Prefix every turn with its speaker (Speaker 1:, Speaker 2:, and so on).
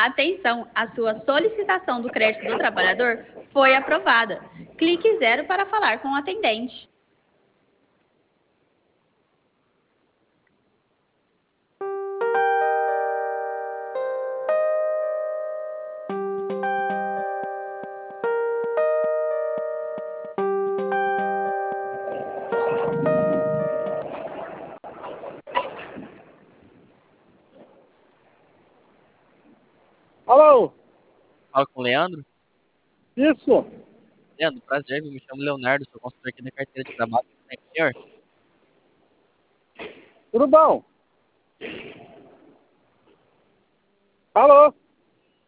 Speaker 1: Atenção, a sua solicitação do crédito do trabalhador foi aprovada. Clique 0 para falar com o atendente.
Speaker 2: Alô?
Speaker 3: Fala com o Leandro.
Speaker 2: Isso?
Speaker 3: Leandro, prazer, me chamo Leonardo, sou consultor aqui da carteira de trabalho. Tudo bem com o senhor?
Speaker 2: Tudo bom? Alô?